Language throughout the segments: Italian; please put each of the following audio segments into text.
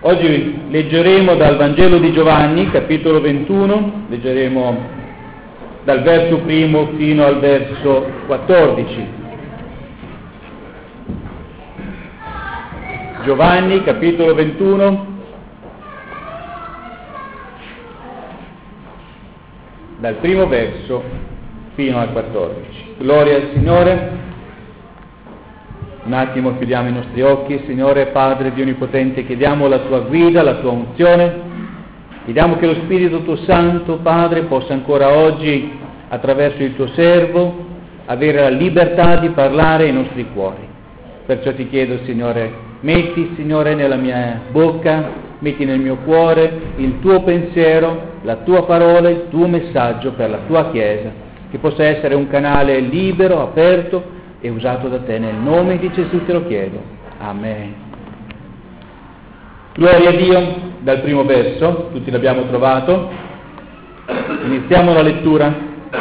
Oggi leggeremo dal Vangelo di Giovanni, capitolo 21, leggeremo dal verso primo fino al verso 14. Giovanni, capitolo 21, dal primo verso fino al 14. Gloria al Signore. Un attimo chiudiamo i nostri occhi. Signore Padre Dio Onnipotente, chiediamo la Tua guida, la Tua unzione, chiediamo che lo Spirito Tuo Santo, Padre, possa ancora oggi, attraverso il Tuo servo, avere la libertà di parlare ai nostri cuori. Perciò ti chiedo, Signore, metti, Signore, nella mia bocca, metti nel mio cuore il Tuo pensiero, la Tua parola, il Tuo messaggio per la Tua Chiesa, che possa essere un canale libero, aperto e usato da Te. Nel nome di Gesù te lo chiedo. Amen. Gloria a Dio. Dal primo verso, tutti l'abbiamo trovato. Iniziamo la lettura.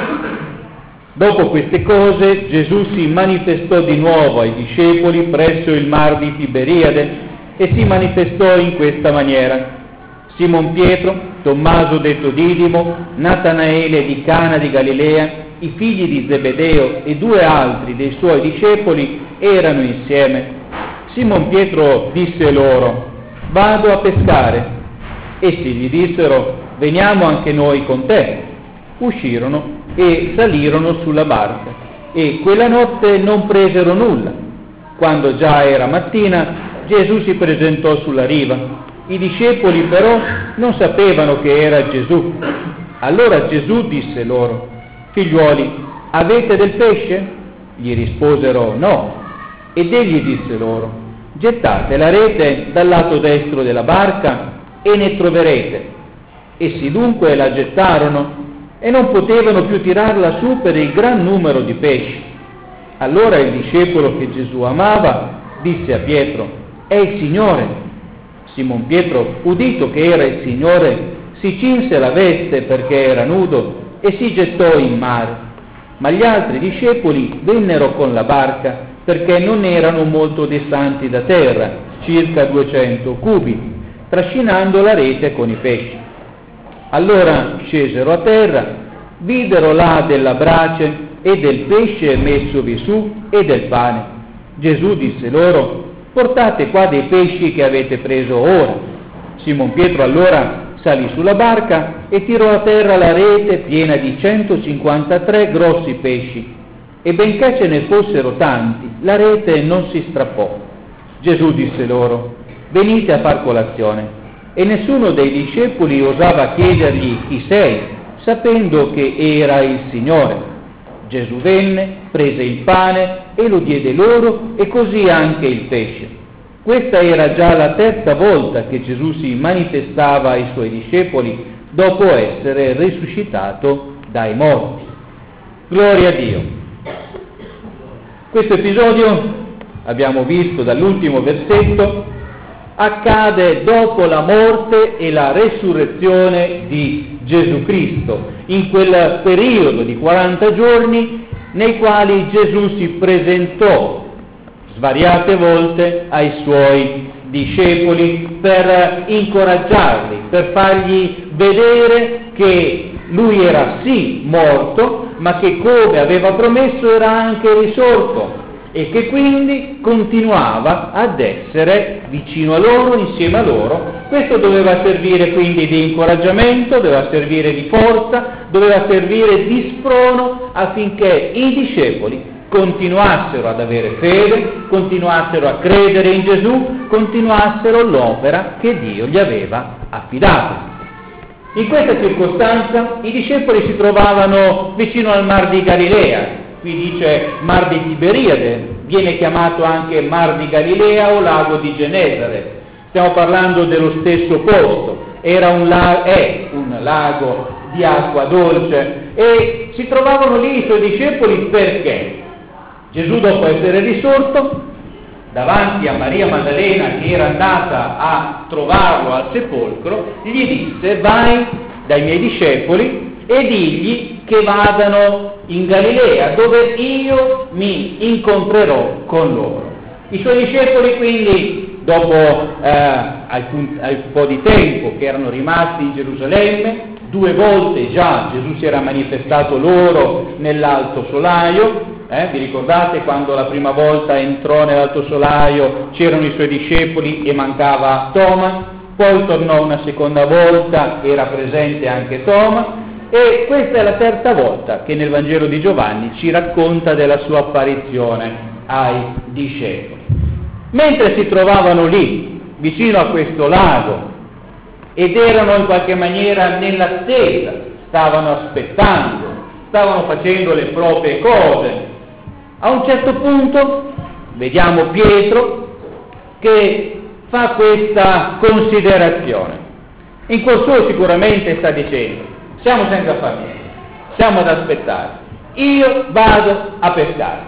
Dopo queste cose Gesù si manifestò di nuovo ai discepoli presso il mar di Tiberiade e si manifestò in questa maniera: Simon Pietro, Tommaso detto Didimo, Natanaele di Cana di Galilea, i figli di Zebedeo e due altri dei suoi discepoli erano insieme. Simon Pietro disse loro: vado a pescare. Essi gli dissero: veniamo anche noi con te. Uscirono e salirono sulla barca e quella notte non presero nulla. Quando già era mattina, Gesù si presentò sulla riva. I discepoli però non sapevano che era Gesù. Allora Gesù disse loro: figliuoli, avete del pesce? Gli risposero: no. Ed egli disse loro: gettate la rete dal lato destro della barca e ne troverete. Essi dunque la gettarono e non potevano più tirarla su per il gran numero di pesci. Allora il discepolo che Gesù amava disse a Pietro: è il Signore. Simon Pietro, udito che era il Signore, si cinse la veste perché era nudo e si gettò in mare. Ma gli altri discepoli vennero con la barca perché non erano molto distanti da terra, circa 200 cubi, trascinando la rete con i pesci. Allora scesero a terra, videro là della brace e del pesce messovi su e del pane. Gesù disse loro: portate qua dei pesci che avete preso ora. Simon Pietro allora salì sulla barca e tirò a terra la rete piena di 153 grossi pesci, e benché ce ne fossero tanti, la rete non si strappò. Gesù disse loro: venite a far colazione. E nessuno dei discepoli osava chiedergli: chi sei?, sapendo che era il Signore. Gesù venne, prese il pane e lo diede loro, e così anche il pesce. Questa era già la terza volta che Gesù si manifestava ai suoi discepoli dopo essere risuscitato dai morti. Gloria a Dio. Questo episodio, abbiamo visto dall'ultimo versetto, accade dopo la morte e la resurrezione di Gesù Cristo, in quel periodo di 40 giorni nei quali Gesù si presentò svariate volte ai suoi discepoli per incoraggiarli, per fargli vedere che lui era sì morto, ma che come aveva promesso era anche risorto e che quindi continuava ad essere vicino a loro, insieme a loro. Questo doveva servire quindi di incoraggiamento, doveva servire di forza, doveva servire di sprono affinché i discepoli continuassero ad avere fede, continuassero a credere in Gesù, continuassero l'opera che Dio gli aveva affidato. In questa circostanza i discepoli si trovavano vicino al mar di Galilea. Qui dice mar di Tiberiade, viene chiamato anche mar di Galilea o lago di Genesaret. Stiamo parlando dello stesso posto. È un lago di acqua dolce e si trovavano lì i suoi discepoli perché Gesù, dopo essere risorto, davanti a Maria Maddalena che era andata a trovarlo al sepolcro, gli disse: vai dai miei discepoli e digli che vadano in Galilea, dove io mi incontrerò con loro. I suoi discepoli quindi dopo un po' di tempo che erano rimasti in Gerusalemme. 2 volte già Gesù si era manifestato loro nell'alto solaio. Vi ricordate quando la prima volta entrò nell'alto solaio, c'erano i suoi discepoli e mancava Toma? Poi tornò una seconda volta, era presente anche Toma, e questa è la terza volta che nel Vangelo di Giovanni ci racconta della sua apparizione ai discepoli. Mentre si trovavano lì, vicino a questo lago, ed erano in qualche maniera nell'attesa, stavano aspettando, stavano facendo le proprie cose, a un certo punto vediamo Pietro che fa questa considerazione. In cuor suo sicuramente sta dicendo: siamo senza famiglia, siamo ad aspettare, io vado a pescare.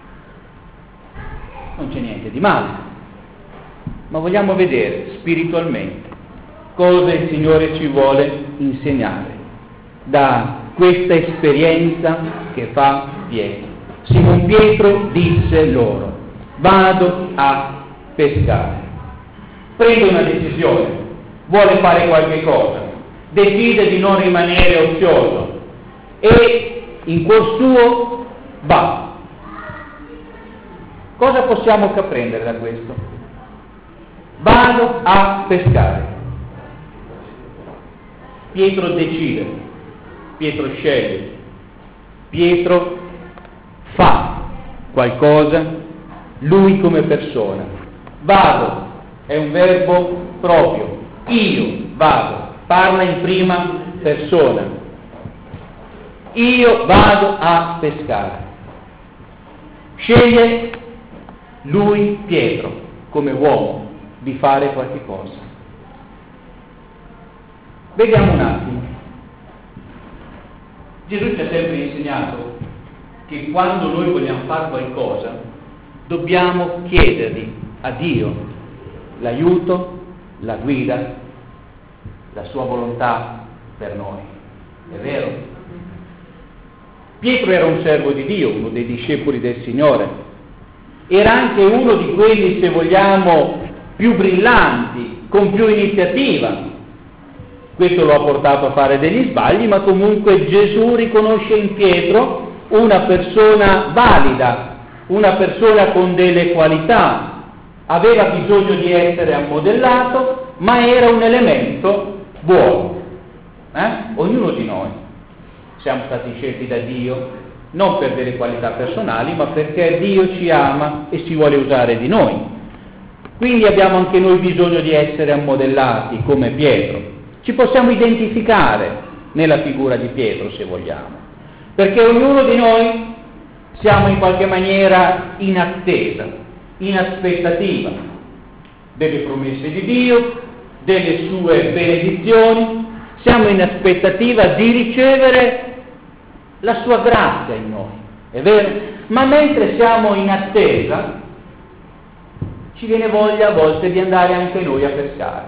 Non c'è niente di male, ma vogliamo vedere spiritualmente cosa il Signore ci vuole insegnare da questa esperienza che fa Pietro. Simon Pietro disse loro: vado a pescare. Prende una decisione, vuole fare qualche cosa, decide di non rimanere ozioso e in cuor suo va. Cosa possiamo apprendere da questo? Vado a pescare. Pietro decide, Pietro sceglie, Pietro fa qualcosa, lui come persona. Vado è un verbo proprio, io vado, parla in prima persona. Io vado a pescare. Sceglie lui, Pietro, come uomo, di fare qualche cosa. Vediamo un attimo. Gesù ci ha sempre insegnato che quando noi vogliamo fare qualcosa, dobbiamo chiedergli a Dio l'aiuto, la guida, la sua volontà per noi. È vero? Pietro era un servo di Dio, uno dei discepoli del Signore. Era anche uno di quelli, se vogliamo, più brillanti, con più iniziativa. Questo lo ha portato a fare degli sbagli, ma comunque Gesù riconosce in Pietro una persona valida, una persona con delle qualità. Aveva bisogno di essere ammodellato, ma era un elemento buono. Ognuno di noi siamo stati scelti da Dio, non per delle qualità personali, ma perché Dio ci ama e si vuole usare di noi. Quindi abbiamo anche noi bisogno di essere ammodellati come Pietro. Ci possiamo identificare nella figura di Pietro, se vogliamo, perché ognuno di noi siamo in qualche maniera in attesa, in aspettativa delle promesse di Dio, delle sue benedizioni, siamo in aspettativa di ricevere la sua grazia in noi, è vero? Ma mentre siamo in attesa, ci viene voglia a volte di andare anche noi a pescare.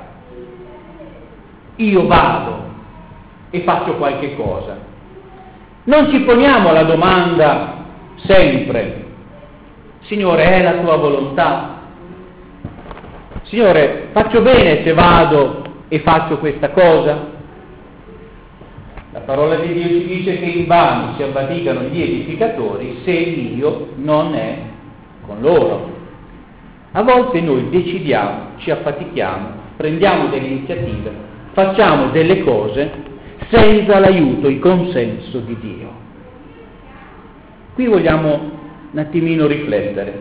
Io vado e faccio qualche cosa. Non ci poniamo la domanda sempre: Signore, è la tua volontà? Signore, faccio bene se vado e faccio questa cosa? La parola di Dio ci dice che invano si avvaticano gli edificatori se Dio non è con loro. A volte noi decidiamo, ci affatichiamo, prendiamo delle iniziative, facciamo delle cose senza l'aiuto, il consenso di Dio. Qui vogliamo un attimino riflettere.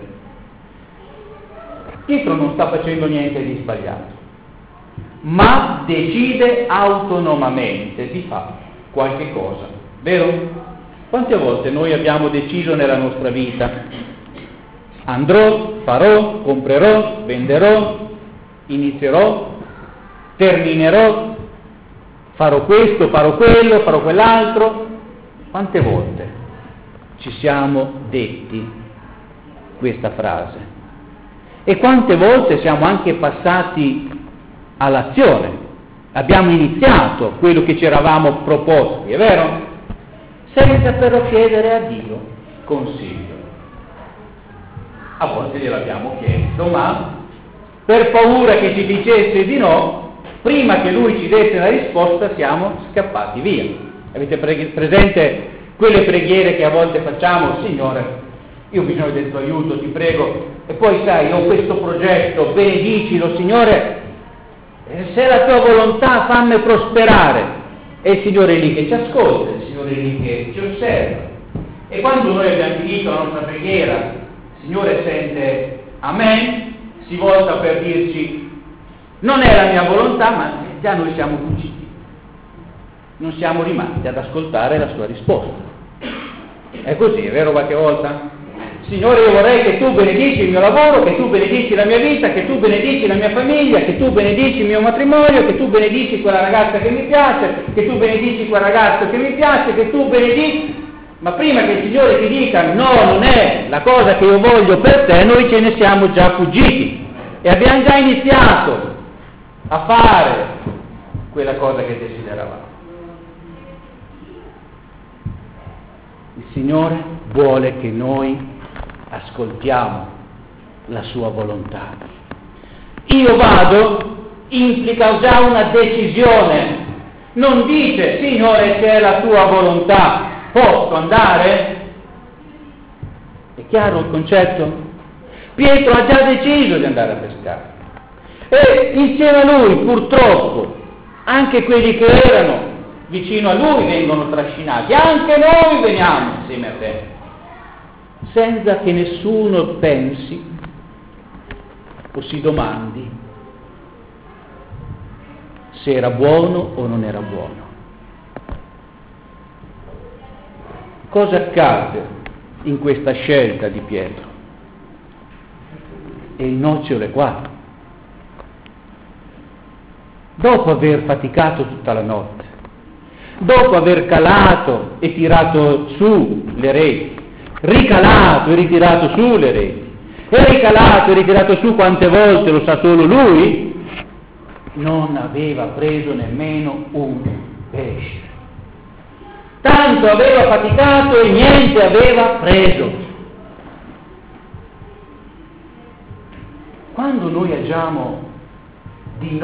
Pietro non sta facendo niente di sbagliato, ma decide autonomamente di fare qualche cosa, vero? Quante volte noi abbiamo deciso nella nostra vita: andrò, farò, comprerò, venderò, inizierò, terminerò, farò questo, farò quello, farò quell'altro. Quante volte ci siamo detti questa frase? E quante volte siamo anche passati all'azione? Abbiamo iniziato quello che ci eravamo proposti, è vero? Senza però chiedere a Dio consiglio. A volte gliel'abbiamo chiesto, ma per paura che ci dicesse di no, prima che lui ci desse la risposta siamo scappati via. Avete presente quelle preghiere che a volte facciamo? Signore, io ho bisogno del tuo aiuto, ti prego, e poi sai, ho questo progetto, benedicilo, Signore, se è la tua volontà fammi prosperare. E il Signore è lì che ci ascolta, il Signore è lì che ci osserva. E quando noi abbiamo finito la nostra preghiera, il Signore sente amen, si volta per dirci non è la mia volontà, ma già noi siamo fuggiti. Non siamo rimasti ad ascoltare la sua risposta. È così, è vero qualche volta? Signore, io vorrei che tu benedici il mio lavoro, che tu benedici la mia vita, che tu benedici la mia famiglia, che tu benedici il mio matrimonio, che tu benedici quella ragazza che mi piace, che tu benedici quel ragazzo che mi piace, che tu benedici. Ma prima che il Signore ti dica no, non è la cosa che io voglio per te, noi ce ne siamo già fuggiti e abbiamo già iniziato a fare quella cosa che desideravamo. Il Signore vuole che noi ascoltiamo la sua volontà. Io vado implica già una decisione, non dice Signore se è la tua volontà posso andare? È chiaro il concetto? Pietro ha già deciso di andare a pescare e insieme a lui purtroppo anche quelli che erano vicino a lui vengono trascinati, anche noi veniamo insieme a te, senza che nessuno pensi o si domandi se era buono o non era buono. Cosa accade in questa scelta di Pietro? E il nocciolo è qua. Dopo aver faticato tutta la notte, dopo aver calato e tirato su le reti, ricalato e ritirato su le reti, e ricalato e ritirato su quante volte lo sa solo lui, non aveva preso nemmeno un pesce. Tanto aveva faticato e niente aveva preso. Quando noi agiamo di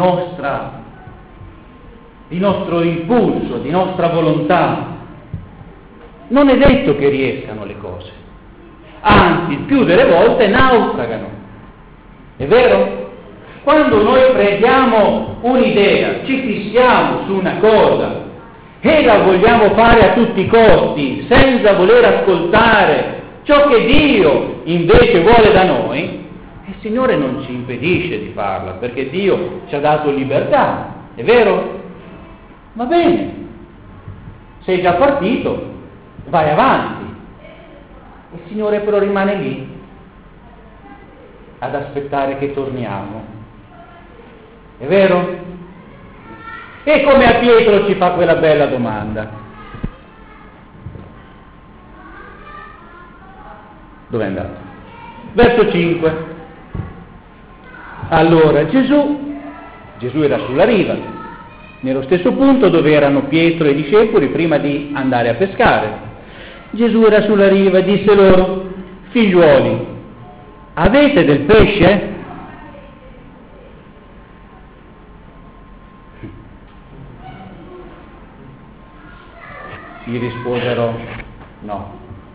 nostro impulso, di nostra volontà, non è detto che riescano le cose. Anzi, il più delle volte naufragano. È vero? Quando noi prendiamo un'idea, ci fissiamo su una cosa e la vogliamo fare a tutti i costi, senza voler ascoltare ciò che Dio invece vuole da noi, il Signore non ci impedisce di farla, perché Dio ci ha dato libertà, è vero? Va bene, sei già partito, vai avanti. Il Signore però rimane lì ad aspettare che torniamo, è vero? E come a Pietro ci fa quella bella domanda. Dove è andato? Verso 5. Allora Gesù era sulla riva, nello stesso punto dove erano Pietro e i discepoli prima di andare a pescare. Gesù era sulla riva e disse loro: figliuoli, avete del pesce? Gli risposero no.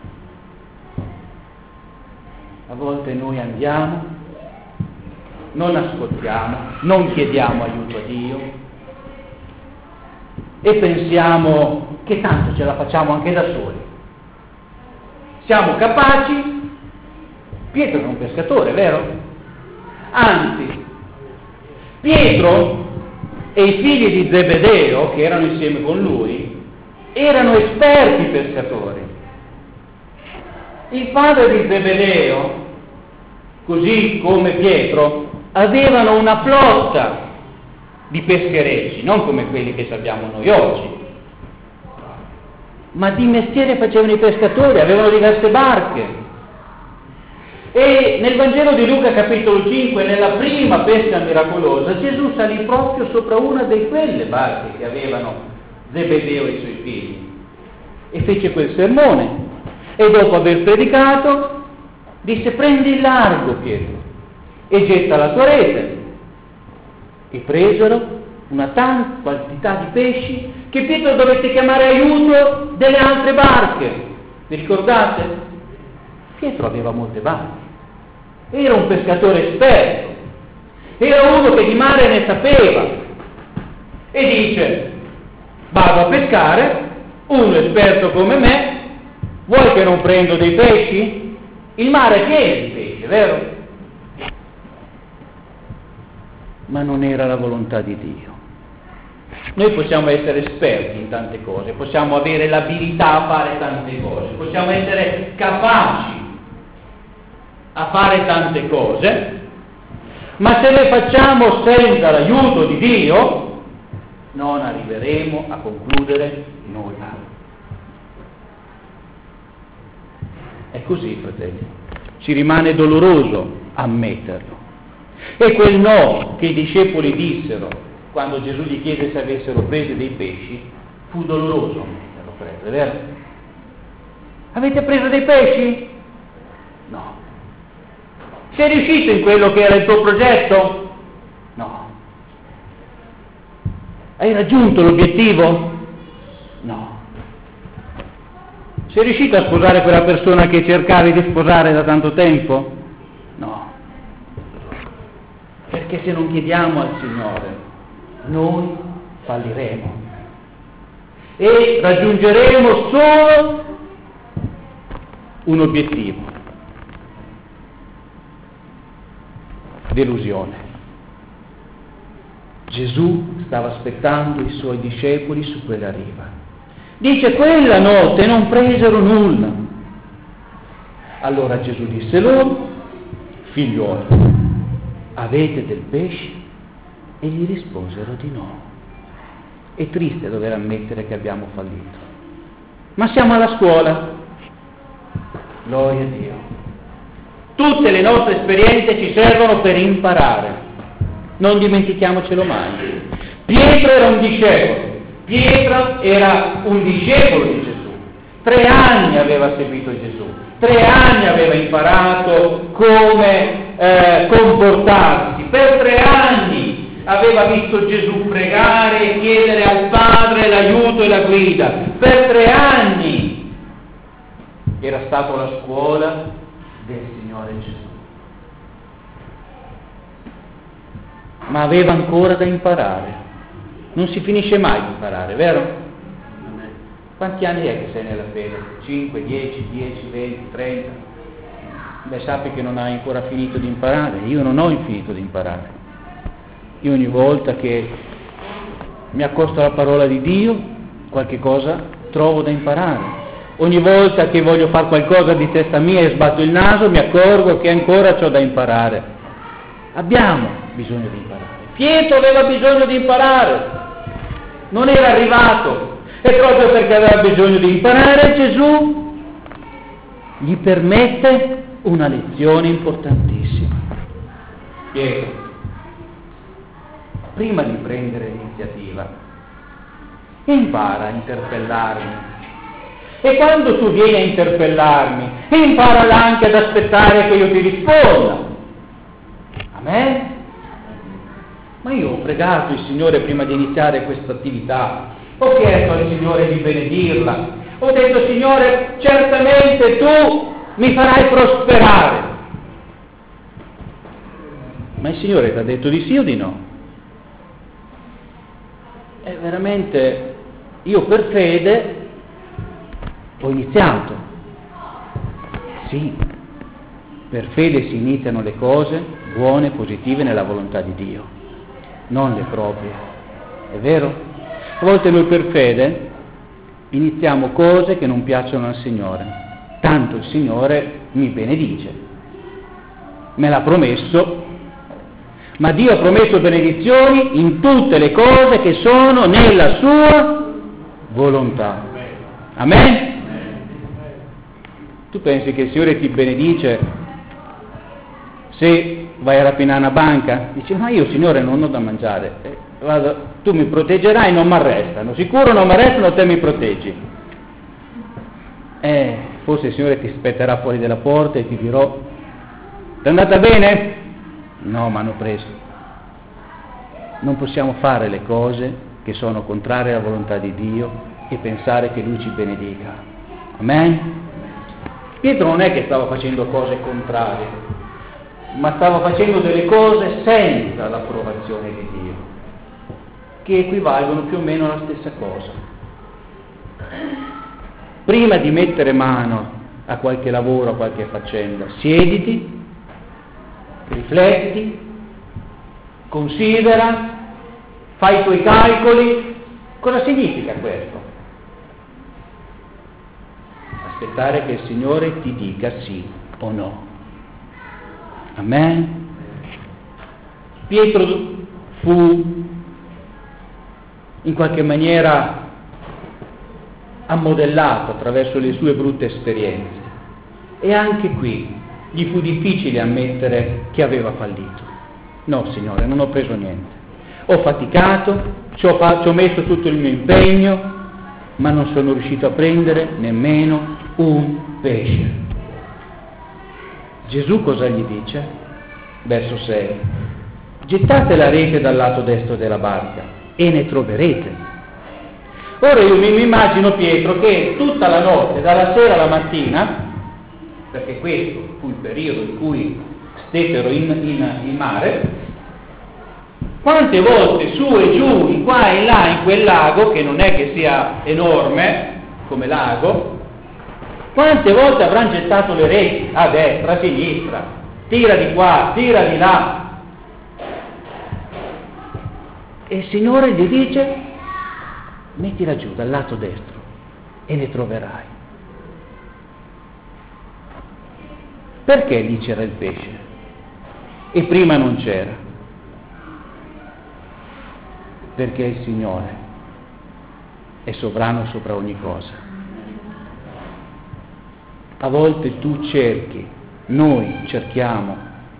A volte noi andiamo, non ascoltiamo, non chiediamo aiuto a Dio e pensiamo che tanto ce la facciamo anche da soli. Siamo capaci. Pietro era un pescatore, vero? Anzi, Pietro e i figli di Zebedeo, che erano insieme con lui, erano esperti pescatori. Il padre di Zebedeo, così come Pietro, avevano una flotta di pescherecci, non come quelli che sappiamo noi oggi, ma di mestiere facevano i pescatori, avevano diverse barche. E nel Vangelo di Luca capitolo 5, nella prima pesca miracolosa, Gesù salì proprio sopra una di quelle barche che avevano Zebedeo e i suoi figli e fece quel sermone, e dopo aver predicato disse: prendi il largo, Pietro, e getta la tua rete. E presero una tanta quantità di pesci che Pietro dovette chiamare aiuto delle altre barche. Vi ricordate? Pietro aveva molte barche, era un pescatore esperto, era uno che di mare ne sapeva, e dice: vado a pescare, uno esperto come me, vuoi che non prendo dei pesci? Il mare è pieno di pesci, vero? Ma non era la volontà di Dio. Noi possiamo essere esperti in tante cose, possiamo avere l'abilità a fare tante cose, possiamo essere capaci a fare tante cose, ma se le facciamo senza l'aiuto di Dio, non arriveremo a concludere nulla. È così, fratelli. Ci rimane doloroso ammetterlo. E quel no che i discepoli dissero quando Gesù gli chiese se avessero preso dei pesci, fu doloroso ammetterlo, è vero? Avete preso dei pesci? No. Sei riuscito in quello che era il tuo progetto? No. Hai raggiunto l'obiettivo? No. Sei riuscito a sposare quella persona che cercavi di sposare da tanto tempo? No. Perché se non chiediamo al Signore, noi falliremo e raggiungeremo solo un obiettivo: delusione. Gesù stava aspettando i suoi discepoli su quella riva. Dice: quella notte non presero nulla. Allora Gesù disse loro: figlioli, avete del pesce? E gli risposero di no. È triste dover ammettere che abbiamo fallito, ma siamo alla scuola. Gloria a Dio. Tutte le nostre esperienze ci servono per imparare, non dimentichiamocelo mai. Pietro era un discepolo di Gesù. 3 anni aveva seguito Gesù, 3 anni aveva imparato come comportarsi, per 3 anni aveva visto Gesù pregare e chiedere al Padre l'aiuto e la guida, per 3 anni era stato alla scuola del Signore Gesù, ma aveva ancora da imparare. Non si finisce mai di imparare, vero? Quanti anni è che sei nella fede? 5, 10, 20, 30? Beh, sappi che non hai ancora finito di imparare. Io non ho finito di imparare. Io ogni volta che mi accosto alla parola di Dio, qualche cosa trovo da imparare. Ogni volta che voglio fare qualcosa di testa mia e sbatto il naso, mi accorgo che ancora c'ho da imparare. Abbiamo bisogno di imparare. Pietro aveva bisogno di imparare, non era arrivato, e proprio perché aveva bisogno di imparare, Gesù gli permette una lezione importantissima. Pietro, prima di prendere l'iniziativa, impara a interpellarmi. E quando tu vieni a interpellarmi, impara anche ad aspettare che io ti risponda. Amen? Ma io ho pregato il Signore prima di iniziare questa attività, ho chiesto al Signore di benedirla, ho detto: Signore, certamente tu mi farai prosperare. Ma il Signore ti ha detto di sì o di no? E veramente io per fede ho iniziato. Sì, per fede si iniziano le cose buone, positive nella volontà di Dio, non le proprie. È vero? A volte noi per fede iniziamo cose che non piacciono al Signore, tanto il Signore mi benedice, me l'ha promesso, ma Dio ha promesso benedizioni in tutte le cose che sono nella sua volontà. Amen? Tu pensi che il Signore ti benedice se vai a rapinare una banca? Dici: ma io, Signore, non ho da mangiare. Tu mi proteggerai, non mi arrestano. Sicuro non mi arrestano, te mi proteggi. Forse il Signore ti aspetterà fuori dalla porta e ti dirò: ti è andata bene? No, mi hanno preso. Non possiamo fare le cose che sono contrarie alla volontà di Dio e pensare che Lui ci benedica. Amen? Pietro non è che stava facendo cose contrarie, ma stava facendo delle cose senza l'approvazione di Dio, che equivalgono più o meno alla stessa cosa. Prima di mettere mano a qualche lavoro, a qualche faccenda, siediti, rifletti, considera, fai i tuoi calcoli. Cosa significa questo? Aspettare che il Signore ti dica sì o no. Amen? Pietro fu in qualche maniera ammodellato attraverso le sue brutte esperienze e anche qui gli fu difficile ammettere che aveva fallito. No, Signore, non ho preso niente. Ho faticato, ci ho messo tutto il mio impegno, ma non sono riuscito a prendere nemmeno un pesce. Gesù cosa gli dice? Verso 6. Gettate la rete dal lato destro della barca e ne troverete. Ora io mi immagino Pietro che tutta la notte, dalla sera alla mattina, perché questo fu il periodo in cui stettero in mare, quante volte su e giù, in qua e in là, in quel lago, che non è che sia enorme come lago, quante volte avranno gettato le reti, a destra, a sinistra, tira di qua, tira di là. E il Signore gli dice, mettila giù dal lato destro e ne troverai. Perché lì c'era il pesce e prima non c'era? Perché il Signore è sovrano sopra ogni cosa. A volte noi cerchiamo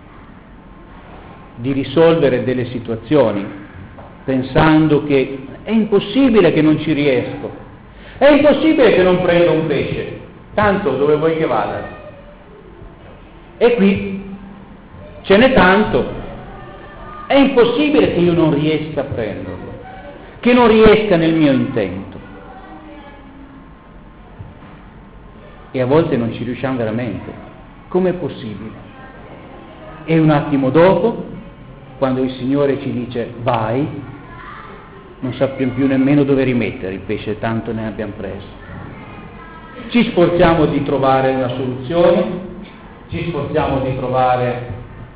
di risolvere delle situazioni pensando che è impossibile che non ci riesco, è impossibile che non prenda un pesce, tanto dove vuoi che vada? E qui ce n'è tanto, è impossibile che io non riesca a prenderlo, che non riesca nel mio intento. E a volte non ci riusciamo veramente. Com'è possibile? E un attimo dopo, quando il Signore ci dice vai, non sappiamo più nemmeno dove rimettere il pesce, tanto ne abbiamo preso. Ci sforziamo di trovare una soluzione, ci sforziamo di trovare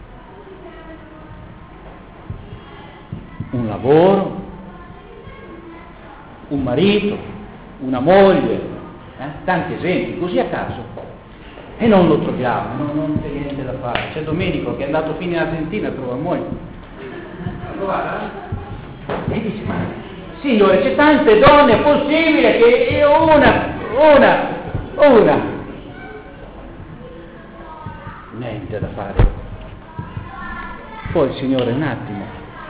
un lavoro, un marito, una moglie, tanti esempi, così a caso, e non lo troviamo, non c'è niente da fare. C'è Domenico che è andato fino in Argentina a trovare moglie. E dice, ma Signore, c'è tante donne, è possibile che io una, niente da fare. Poi il Signore un attimo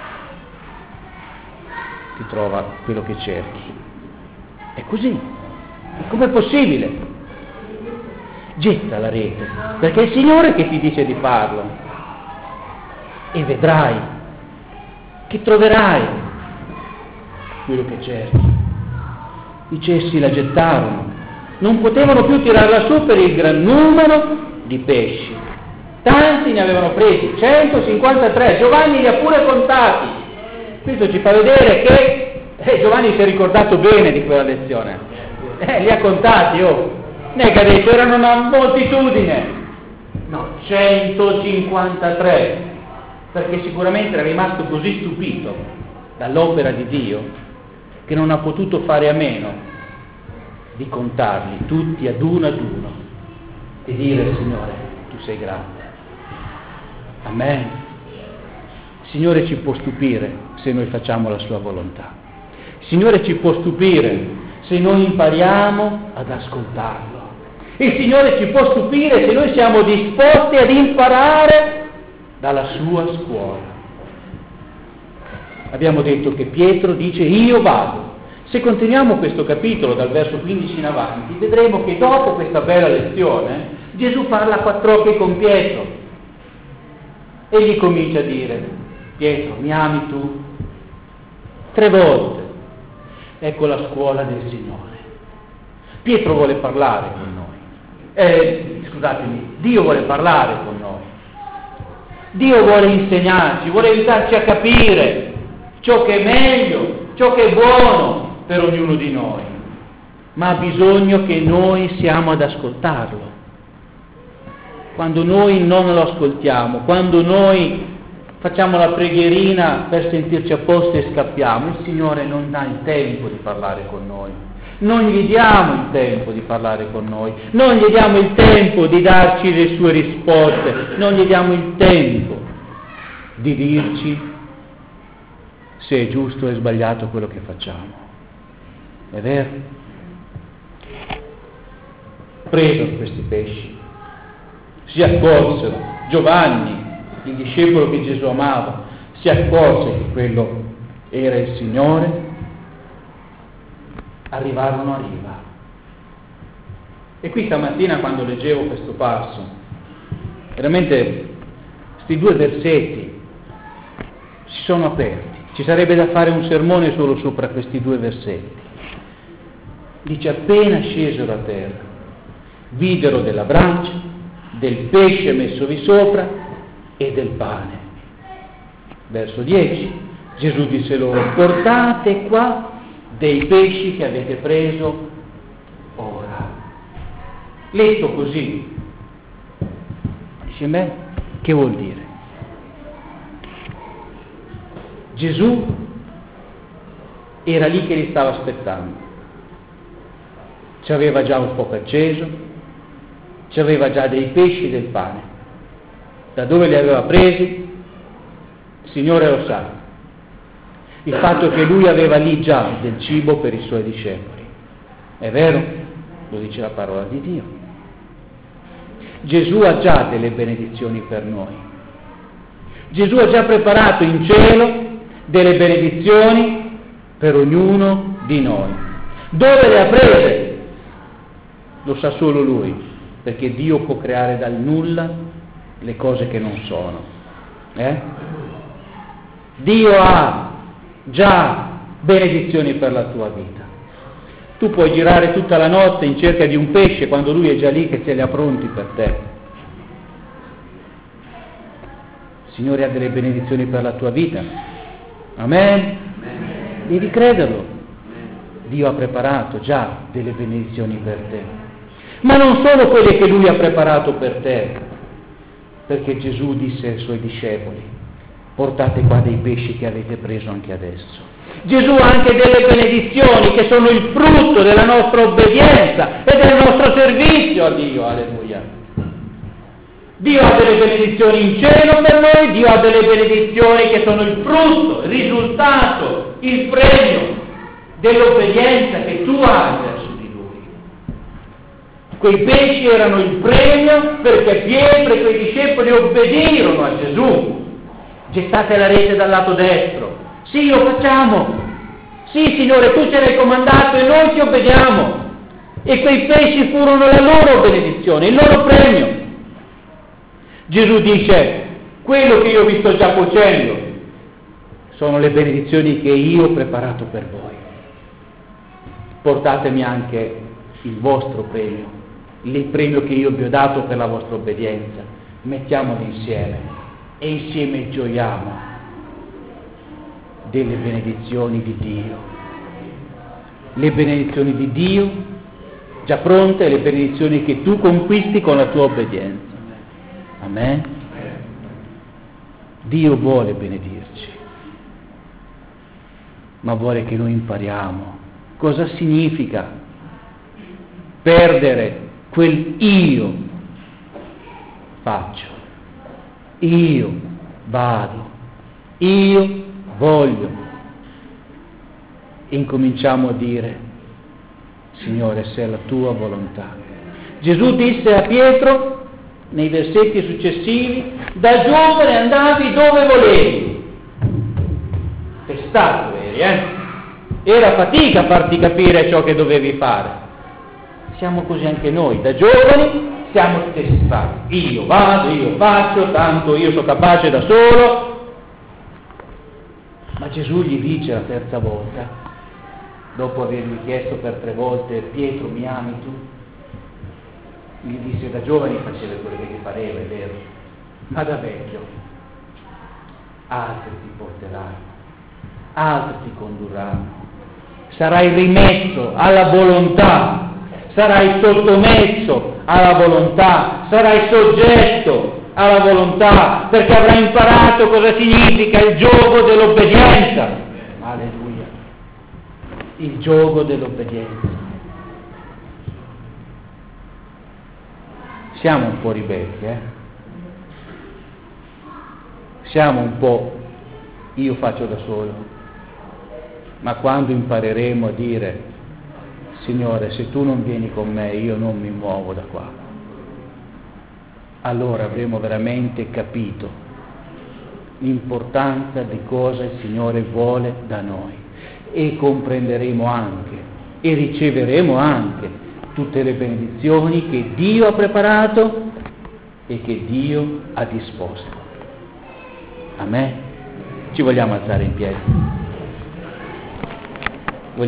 ti trova quello che cerchi. È così. Com'è possibile? Getta la rete, perché è il Signore che ti dice di farlo. E vedrai che troverai quello che cerchi. I cessi la gettarono, non potevano più tirarla su per il gran numero di pesci. Tanti ne avevano presi, 153, Giovanni li ha pure contati. Questo ci fa vedere che Giovanni si è ricordato bene di quella lezione. Li ha contati, non è che ha detto erano una moltitudine, no, 153, perché sicuramente era rimasto così stupito dall'opera di Dio che non ha potuto fare a meno di contarli tutti ad uno e dire Signore, tu sei grande. Amen. Il Signore ci può stupire se noi facciamo la sua volontà. Il Signore ci può stupire se noi impariamo ad ascoltarlo. Il Signore ci può stupire se noi siamo disposti ad imparare dalla sua scuola. Abbiamo detto che Pietro dice io vado. Se continuiamo questo capitolo dal verso 15 in avanti, vedremo che dopo questa bella lezione Gesù parla a quattro occhi con Pietro. e gli comincia a dire: Pietro, mi ami tu? 3 volte. Ecco la scuola del Signore. Pietro vuole parlare con noi. Dio vuole parlare con noi. Dio vuole insegnarci, vuole aiutarci a capire ciò che è meglio, ciò che è buono per ognuno di noi. Ma ha bisogno che noi siamo ad ascoltarlo. Quando noi non lo ascoltiamo, quando noi facciamo la preghierina per sentirci a posto e scappiamo, il Signore non dà il tempo di parlare con noi. Non gli diamo il tempo di parlare con noi, non gli diamo il tempo di darci le sue risposte, non gli diamo il tempo di dirci se è giusto o è sbagliato quello che facciamo. È vero? Presero questi pesci, si accorsero, Giovanni, il discepolo che Gesù amava, si accorse che quello era il Signore, arrivarono a riva. E qui stamattina, quando leggevo questo passo, veramente questi 2 versetti si sono aperti. Ci sarebbe da fare un sermone solo sopra questi 2 versetti. Dice: appena scesero a terra, videro della brace, del pesce messovi sopra e del pane. Verso 10, Gesù disse loro: portate qua dei pesci che avete preso ora. Letto così, dice: beh, che vuol dire? Gesù era lì che li stava aspettando, ci aveva già un fuoco acceso, ci aveva già dei pesci e del pane. Da dove li aveva presi? Il Signore lo sa. Il fatto che Lui aveva lì già del cibo per i Suoi discepoli. È vero? Lo dice la parola di Dio. Gesù ha già delle benedizioni per noi. Gesù ha già preparato in cielo delle benedizioni per ognuno di noi. Dove le ha prese? Lo sa solo Lui, perché Dio può creare dal nulla le cose che non sono. Dio ha già benedizioni per la tua vita. Tu puoi girare tutta la notte in cerca di un pesce quando Lui è già lì che ce li ha pronti per te. Il Signore ha delle benedizioni per la tua vita. Amen? Devi crederlo. Dio ha preparato già delle benedizioni per te. Ma non solo quelle che Lui ha preparato per te, perché Gesù disse ai Suoi discepoli: portate qua dei pesci che avete preso anche adesso. Gesù ha anche delle benedizioni che sono il frutto della nostra obbedienza e del nostro servizio a Dio. Alleluia. Dio ha delle benedizioni in cielo per noi, Dio ha delle benedizioni che sono il frutto, il risultato, il premio dell'obbedienza che tu hai verso di Lui. Quei pesci erano il premio perché Pietro e quei discepoli obbedirono a Gesù. Gettate la rete dal lato destro. Sì, lo facciamo. Sì, Signore, tu ce l'hai comandato e noi ti obbediamo. E quei pesci furono la loro benedizione, il loro premio. Gesù dice: quello che io vi sto già cuocendo sono le benedizioni che io ho preparato per voi. Portatemi anche il vostro premio, il premio che io vi ho dato per la vostra obbedienza. Mettiamoli insieme e insieme gioiamo delle benedizioni di Dio. Le benedizioni di Dio già pronte, le benedizioni che tu conquisti con la tua obbedienza. Amen? Dio vuole benedirci, ma vuole che noi impariamo cosa significa perdere quel io faccio, io vado, io voglio. Incominciamo a dire: Signore, se è la tua volontà. Gesù disse a Pietro nei versetti successivi: da giovane andavi dove volevi. Testato eri, Era fatica farti capire ciò che dovevi fare. Siamo così anche noi, da giovani siamo testati. Io vado, io faccio, tanto io sono capace da solo. Ma Gesù gli dice la terza volta, dopo avergli chiesto per 3 volte: Pietro, mi ami tu? Gli disse: da giovane facevi quello che ti pareva, è vero, ma da vecchio altri ti porteranno, altri ti condurranno, sarai rimesso alla volontà, sarai sottomesso alla volontà, sarai soggetto alla volontà, perché avrai imparato cosa significa il giogo dell'obbedienza. Alleluia, il giogo dell'obbedienza. Siamo un po' ribelli, Siamo un po' io faccio da solo, ma quando impareremo a dire: Signore, se tu non vieni con me, io non mi muovo da qua, allora avremo veramente capito l'importanza di cosa il Signore vuole da noi, e comprenderemo anche e riceveremo anche tutte le benedizioni che Dio ha preparato e che Dio ha disposto. Amen. Ci vogliamo alzare in piedi?